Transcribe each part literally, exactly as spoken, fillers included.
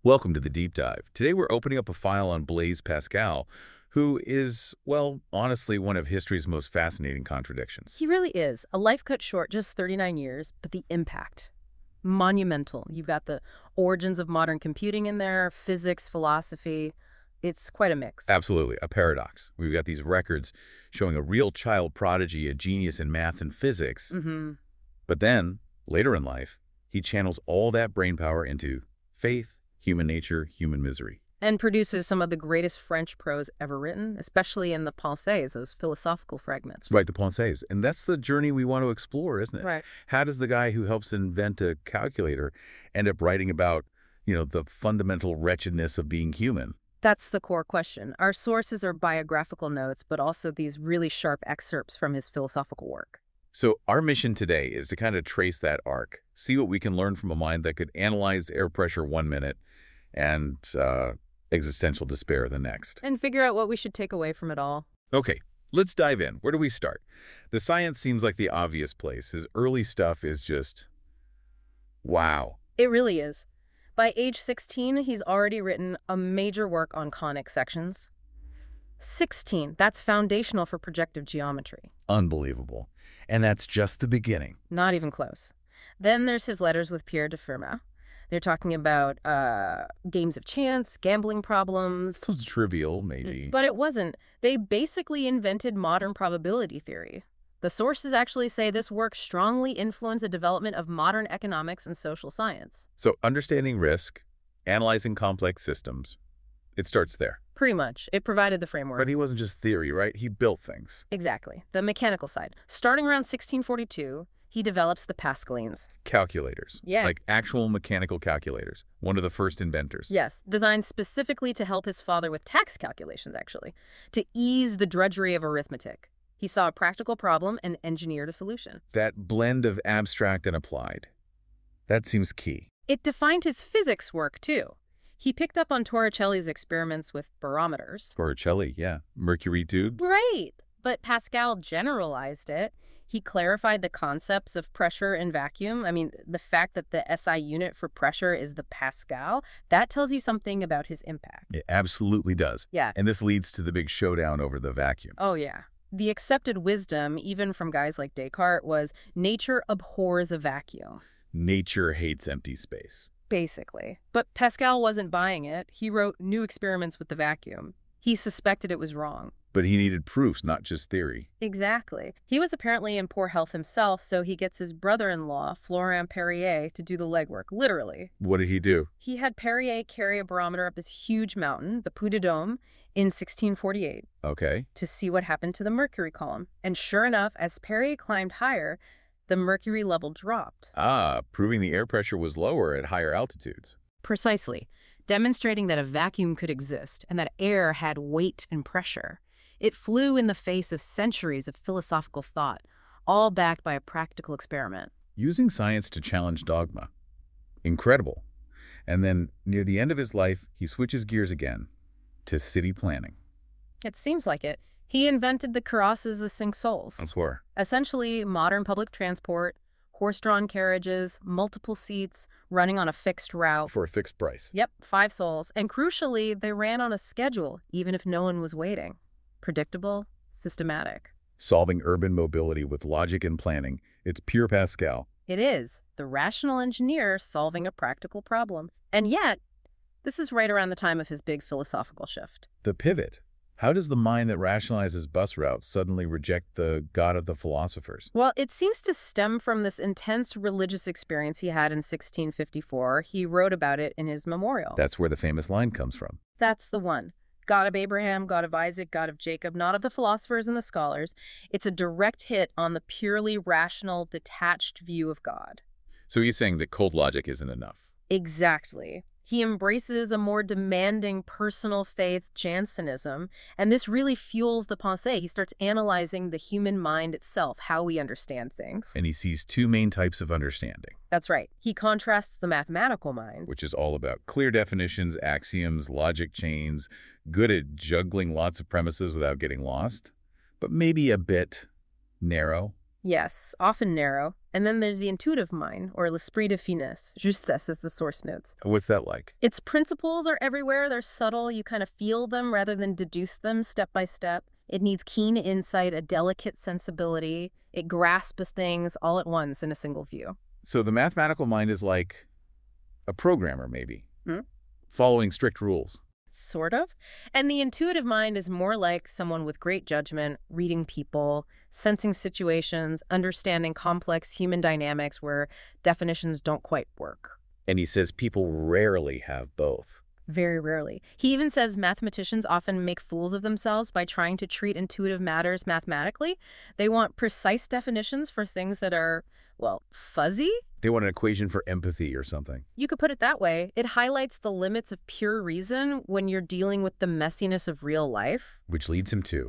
Welcome to the Deep Dive. Today we're opening up a file on Blaise Pascal, who is, well, honestly, one of history's most fascinating contradictions. He really is. A life cut short, just thirty-nine years, but the impact, monumental. You've got the origins of modern computing in there, physics, philosophy. It's quite a mix. Absolutely, a paradox. We've got these records showing a real child prodigy, a genius in math and physics. Mm-hmm. But then, later in life, he channels all that brainpower into faith, human nature, human misery. And produces some of the greatest French prose ever written, especially in the Pensées, those philosophical fragments. Right, the Pensées. And that's the journey we want to explore, isn't it? Right. How does the guy who helps invent a calculator end up writing about, you know, the fundamental wretchedness of being human? That's the core question. Our sources are biographical notes, but also these really sharp excerpts from his philosophical work. So our mission today is to kind of trace that arc, see what we can learn from a mind that could analyze air pressure one minute and uh, existential despair the next. And figure out what we should take away from it all. Okay, let's dive in. Where do we start? The science seems like the obvious place. His early stuff is just, wow. It really is. By age sixteen, he's already written a major work on conic sections. sixteen, that's foundational for projective geometry. Unbelievable. And that's just the beginning. Not even close. Then there's his letters with Pierre de Fermat. They're talking about uh, games of chance, gambling problems. So trivial, maybe. But it wasn't. They basically invented modern probability theory. The sources actually say this work strongly influenced the development of modern economics and social science. So understanding risk, analyzing complex systems, it starts there. Pretty much. It provided the framework. But he wasn't just theory, right? He built things. Exactly. The mechanical side. Starting around sixteen forty-two, he develops the Pascalines. Calculators. Yeah. Like actual mechanical calculators. One of the first inventors. Yes, designed specifically to help his father with tax calculations, actually, to ease the drudgery of arithmetic. He saw a practical problem and engineered a solution. That blend of abstract and applied. That seems key. It defined his physics work, too. He picked up on Torricelli's experiments with barometers. Torricelli, yeah. Mercury tubes. Right. But Pascal generalized it. He clarified the concepts of pressure and vacuum. I mean, the fact that the S I unit for pressure is the Pascal, that tells you something about his impact. It absolutely does. Yeah. And this leads to the big showdown over the vacuum. Oh, yeah. The accepted wisdom, even from guys like Descartes, was nature abhors a vacuum. Nature hates empty space. Basically. But Pascal wasn't buying it. He wrote new experiments with the vacuum. He suspected it was wrong. But he needed proofs, not just theory. Exactly. He was apparently in poor health himself, so he gets his brother-in-law, Florent Perrier, to do the legwork, literally. What did he do? He had Perrier carry a barometer up this huge mountain, the Puy de Dôme, in sixteen forty-eight, Okay. to see what happened to the mercury column. And sure enough, as Perrier climbed higher, the mercury level dropped. Ah, proving the air pressure was lower at higher altitudes. Precisely. Demonstrating that a vacuum could exist and that air had weight and pressure. It flew in the face of centuries of philosophical thought, all backed by a practical experiment. Using science to challenge dogma. Incredible. And then, near the end of his life, he switches gears again to city planning. It seems like it. He invented the carrosses of Cinq Sols. I swear. Essentially, modern public transport, horse-drawn carriages, multiple seats, running on a fixed route. For a fixed price. Yep, five sols. And crucially, they ran on a schedule, even if no one was waiting. Predictable, systematic. Solving urban mobility with logic and planning. It's pure Pascal. It is. The rational engineer solving a practical problem. And yet, this is right around the time of his big philosophical shift. The pivot. How does the mind that rationalizes bus routes suddenly reject the God of the philosophers? Well, it seems to stem from this intense religious experience he had in sixteen fifty-four. He wrote about it in his memorial. That's where the famous line comes from. That's the one. God of Abraham, God of Isaac, God of Jacob, not of the philosophers and the scholars. It's a direct hit on the purely rational, detached view of God. So he's saying that cold logic isn't enough. Exactly. He embraces a more demanding personal faith, Jansenism, and this really fuels the pensée. He starts analyzing the human mind itself, how we understand things. And he sees two main types of understanding. That's right. He contrasts the mathematical mind, Which is all about clear definitions, axioms, logic chains, good at juggling lots of premises without getting lost, but maybe a bit narrow. yes, often narrow, And then there's the intuitive mind, or l'esprit de finesse, justesse as the source notes. What's that like? Its principles are everywhere. They're subtle. You kind of feel them rather than deduce them step by step. It needs keen insight, a delicate sensibility. It grasps things all at once in a single view. So the mathematical mind is like a programmer, maybe, Hmm? following strict rules. Sort of. And the intuitive mind is more like someone with great judgment, reading people, sensing situations, understanding complex human dynamics where definitions don't quite work. And he says people rarely have both. Very rarely. He even says mathematicians often make fools of themselves by trying to treat intuitive matters mathematically. They want precise definitions for things that are, well, fuzzy? They want an equation for empathy or something. You could put it that way. It highlights the limits of pure reason when you're dealing with the messiness of real life. Which leads him to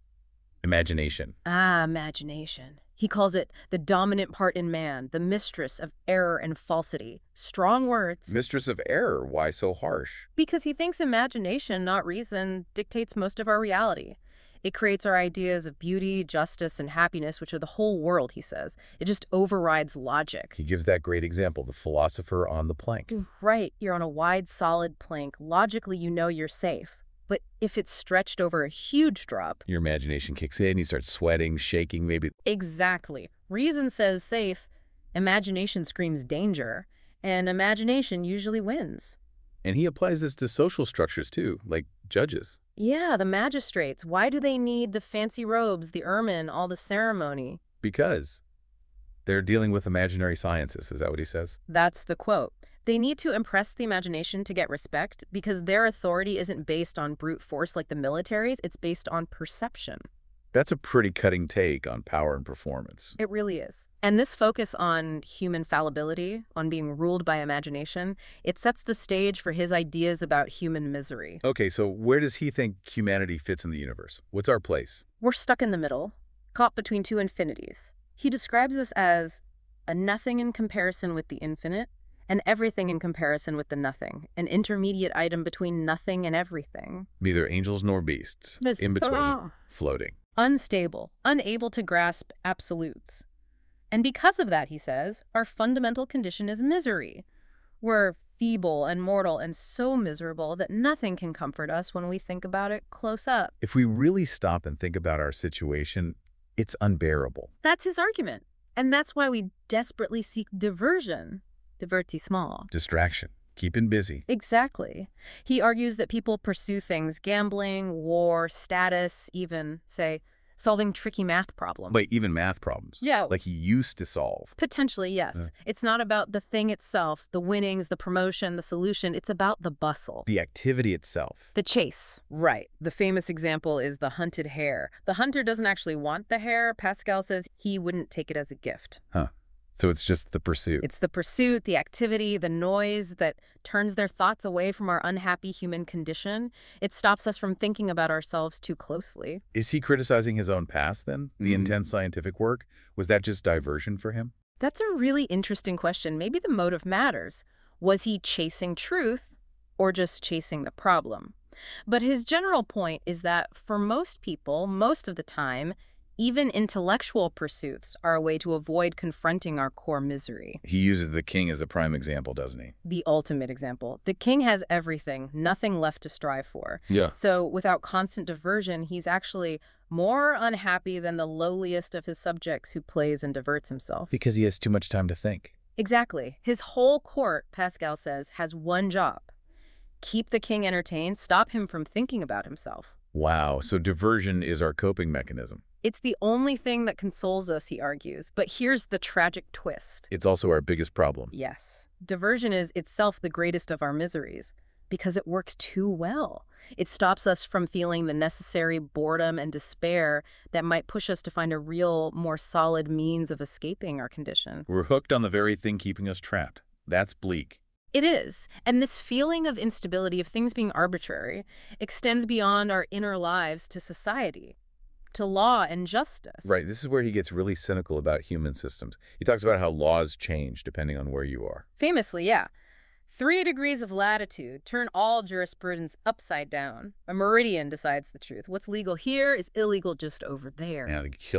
imagination. Ah, imagination. He calls it the dominant part in man, the mistress of error and falsity. Strong words. Mistress of error, why so harsh? Because he thinks imagination, not reason, dictates most of our reality. It creates our ideas of beauty, justice, and happiness, which are the whole world, he says. It just overrides logic. He gives that great example, the philosopher on the plank. Right, you're on a wide, solid plank. Logically, you know you're safe. But if it's stretched over a huge drop... Your imagination kicks in, you start sweating, shaking, maybe. Exactly. Reason says safe, imagination screams danger, and imagination usually wins. And he applies this to social structures too, like judges. Yeah, the magistrates. Why do they need the fancy robes, the ermine, all the ceremony? Because they're dealing with imaginary sciences, is that what he says? That's the quote. They need to impress the imagination to get respect because their authority isn't based on brute force like the military's, it's based on perception. That's a pretty cutting take on power and performance. It really is. And this focus on human fallibility, on being ruled by imagination, it sets the stage for his ideas about human misery. Okay, so where does he think humanity fits in the universe? What's our place? We're stuck in the middle, caught between two infinities. He describes us as a nothing in comparison with the infinite, and everything in comparison with the nothing, an intermediate item between nothing and everything. Neither angels nor beasts, This- in between, Ah. floating. Unstable, unable to grasp absolutes. And because of that, he says, our fundamental condition is misery. We're feeble and mortal and so miserable that nothing can comfort us when we think about it close up. If we really stop and think about our situation, it's unbearable. That's his argument. And that's why we desperately seek diversion. Divertissement. Distraction. Keeping busy. Exactly. He argues that people pursue things, gambling, war, status, even, say, solving tricky math problems. Like even math problems. Yeah. Like he used to solve. Potentially, yes. Yeah. It's not about the thing itself, the winnings, the promotion, the solution. It's about the bustle. The activity itself. The chase. Right. The famous example is the hunted hare. The hunter doesn't actually want the hare. Pascal says he wouldn't take it as a gift. Huh. So it's just the pursuit. It's the pursuit, the activity, the noise that turns their thoughts away from our unhappy human condition. It stops us from thinking about ourselves too closely. Is he criticizing his own past then? The Mm. intense scientific work? Was that just diversion for him? That's a really interesting question. Maybe the motive matters. Was he chasing truth or just chasing the problem? But his general point is that for most people, most of the time, even intellectual pursuits are a way to avoid confronting our core misery. He uses the king as a prime example, doesn't he? The ultimate example. The king has everything, nothing left to strive for. Yeah. So without constant diversion, he's actually more unhappy than the lowliest of his subjects who plays and diverts himself. Because he has too much time to think. Exactly. His whole court, Pascal says, has one job. Keep the king entertained, stop him from thinking about himself. Wow. So diversion is our coping mechanism. It's the only thing that consoles us, he argues. But here's the tragic twist. It's also our biggest problem. Yes. Diversion is itself the greatest of our miseries because it works too well. It stops us from feeling the necessary boredom and despair that might push us to find a real, more solid means of escaping our condition. We're hooked on the very thing keeping us trapped. That's bleak. It is. And this feeling of instability, of things being arbitrary, extends beyond our inner lives to society, to law and justice. Right. This is where he gets really cynical about human systems. He talks about how laws change depending on where you are. Famously, yeah. Three degrees of latitude turn all jurisprudence upside down. A meridian decides the truth. What's legal here is illegal just over there. And the killer.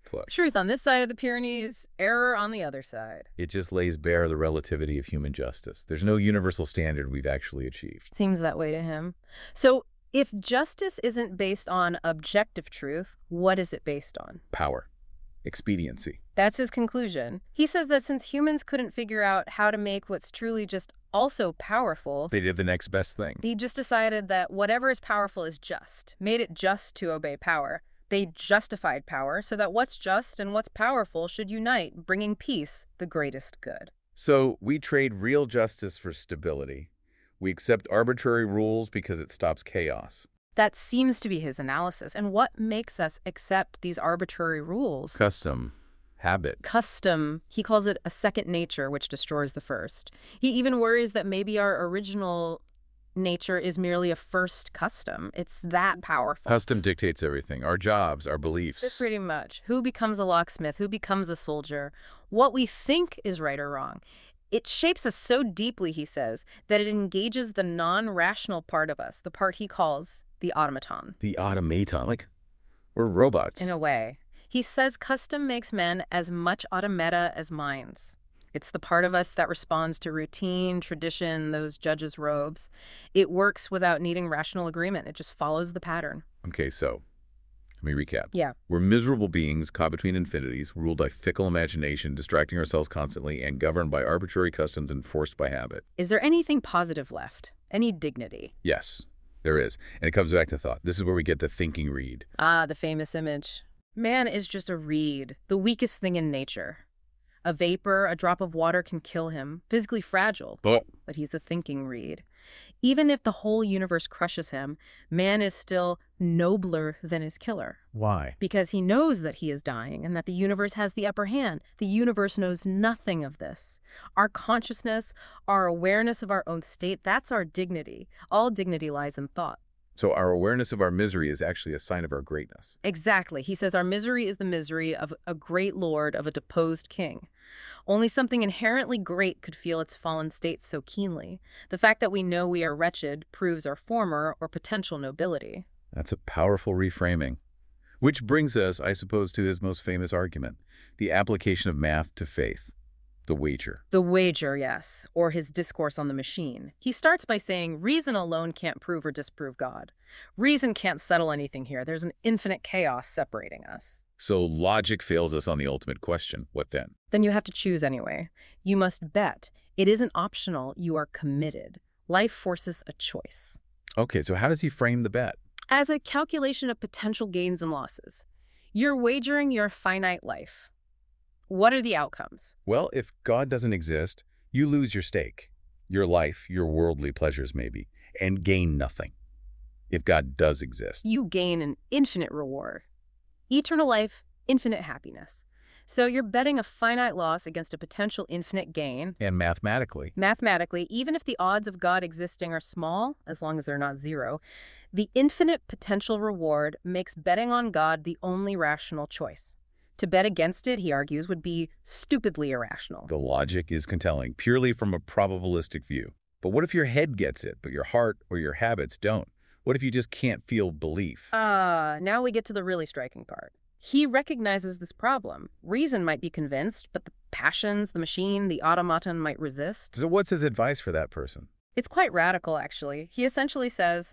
put. Truth on this side of the Pyrenees, error on the other side. It just lays bare the relativity of human justice. There's no universal standard we've actually achieved. Seems that way to him. So if justice isn't based on objective truth, what is it based on? Power. Expediency. That's his conclusion. He says that since humans couldn't figure out how to make what's truly just also powerful, They did the next best thing. he just decided that whatever is powerful is just, made it just to obey power. They justified power so that what's just and what's powerful should unite, bringing peace, the greatest good. So we trade real justice for stability. We accept arbitrary rules because it stops chaos. That seems to be his analysis. And what makes us accept these arbitrary rules? Custom. Habit. Custom. He calls it a second nature, which destroys the first. He even worries that maybe our original nature is merely a first custom. It's that powerful. Custom dictates everything. Our jobs, our beliefs. Pretty much. Who becomes a locksmith? Who becomes a soldier? What we think is right or wrong. It shapes us so deeply, he says, that it engages the non-rational part of us, the part he calls the automaton. The automaton. Like, we're robots. In a way. He says custom makes men as much automata as minds. It's the part of us that responds to routine, tradition, those judges' robes. It works without needing rational agreement. It just follows the pattern. Okay, so let me recap. Yeah. We're miserable beings caught between infinities, ruled by fickle imagination, distracting ourselves constantly, and governed by arbitrary customs enforced by habit. Is there anything positive left? Any dignity? Yes, there is. And it comes back to thought. This is where we get the thinking reed. Ah, the famous image. Man is just a reed, the weakest thing in nature. A vapor, a drop of water can kill him, physically fragile, But but he's a thinking reed. Even if the whole universe crushes him, man is still nobler than his killer. why? Because he knows that he is dying and that the universe has the upper hand. The universe knows nothing of this. Our consciousness, our awareness of our own state, that's our dignity. All dignity lies in thought. So our awareness of our misery is actually a sign of our greatness. Exactly. He says our misery is the misery of a great lord, of a deposed king. Only something inherently great could feel its fallen state so keenly. The fact that we know we are wretched proves our former or potential nobility. That's a powerful reframing. Which brings us, I suppose, to his most famous argument, the application of math to faith, the wager. The wager, yes, or his discourse on the machine. He starts by saying reason alone can't prove or disprove God. Reason can't settle anything here. There's an infinite chaos separating us. So logic fails us on the ultimate question. What then? Then you have to choose anyway. You must bet. It isn't optional. You are committed. Life forces a choice. Okay, so how does he frame the bet? As a calculation of potential gains and losses. You're wagering your finite life. What are the outcomes? Well, if God doesn't exist, you lose your stake, your life, your worldly pleasures maybe, and gain nothing. If God does exist. You gain an infinite reward. Eternal life, infinite happiness. So you're betting a finite loss against a potential infinite gain. And mathematically. Mathematically, even if the odds of God existing are small, as long as they're not zero, the infinite potential reward makes betting on God the only rational choice. To bet against it, he argues, would be stupidly irrational. The logic is compelling, purely from a probabilistic view. But what if your head gets it, but your heart or your habits don't? What if you just can't feel belief? Ah, now we get to the really striking part. He recognizes this problem. Reason might be convinced, but the passions, the machine, the automaton might resist. So what's his advice for that person? It's quite radical, actually. He essentially says,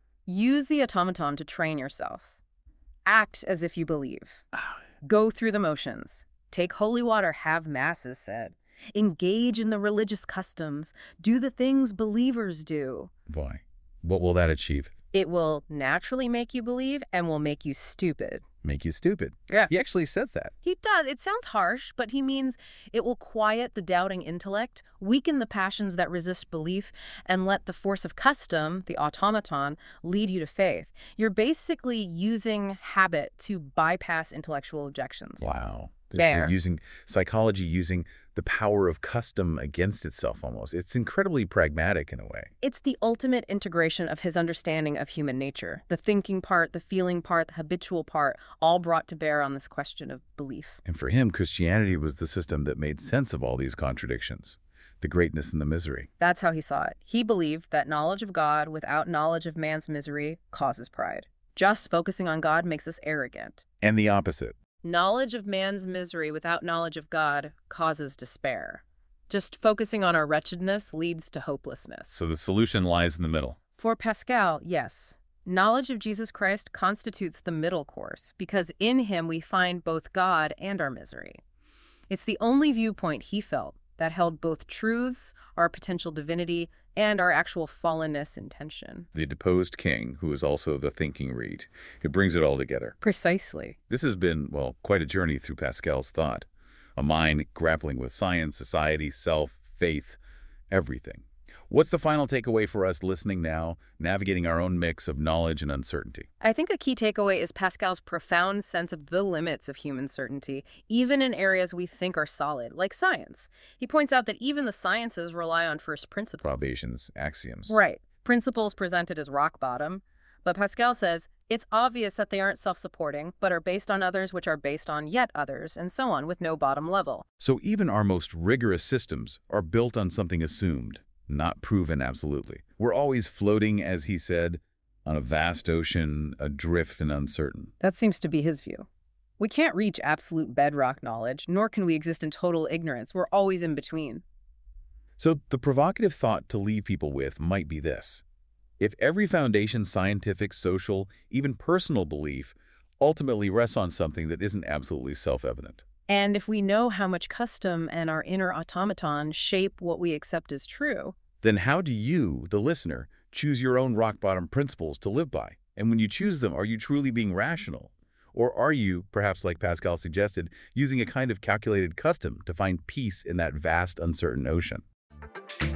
use the automaton to train yourself. Act as if you believe. Go through the motions. Take holy water, have mass, is said. Engage in the religious customs. Do the things believers do. Why? What will that achieve? It will naturally make you believe and will make you stupid. Make you stupid. Yeah. He actually says that. He does. It sounds harsh, but he means it will quiet the doubting intellect, weaken the passions that resist belief, and let the force of custom, the automaton, lead you to faith. You're basically using habit to bypass intellectual objections. Wow. There. They're using psychology, using the power of custom against itself almost. It's incredibly pragmatic in a way. It's the ultimate integration of his understanding of human nature. The thinking part, the feeling part, the habitual part, all brought to bear on this question of belief. And for him, Christianity was the system that made sense of all these contradictions, the greatness and the misery. That's how he saw it. He believed that knowledge of God without knowledge of man's misery causes pride. Just focusing on God makes us arrogant. And the opposite. Knowledge of man's misery without knowledge of God causes despair. Just focusing on our wretchedness leads to hopelessness. So the solution lies in the middle. For Pascal, yes. Knowledge of Jesus Christ constitutes the middle course, because in him we find both God and our misery. It's the only viewpoint he felt that held both truths, our potential divinity, and our actual fallenness in tension. The deposed king, who is also the thinking Reed. It brings it all together. Precisely. This has been, well, quite a journey through Pascal's thought. A mind grappling with science, society, self, faith, everything. What's the final takeaway for us listening now, navigating our own mix of knowledge and uncertainty? I think a key takeaway is Pascal's profound sense of the limits of human certainty, even in areas we think are solid, like science. He points out that even the sciences rely on first principles. Probations, axioms. Right. Principles presented as rock bottom. But Pascal says it's obvious that they aren't self-supporting, but are based on others which are based on yet others, and so on, with no bottom level. So even our most rigorous systems are built on something assumed, not proven absolutely. We're always floating, as he said, on a vast ocean, adrift and uncertain. That seems to be his view. We can't reach absolute bedrock knowledge, nor can we exist in total ignorance. We're always in between. So the provocative thought to leave people with might be this. If every foundation, scientific, social, even personal belief ultimately rests on something that isn't absolutely self-evident. And if we know how much custom and our inner automaton shape what we accept as true, then how do you, the listener, choose your own rock-bottom principles to live by? And when you choose them, are you truly being rational? Or are you, perhaps like Pascal suggested, using a kind of calculated custom to find peace in that vast, uncertain ocean?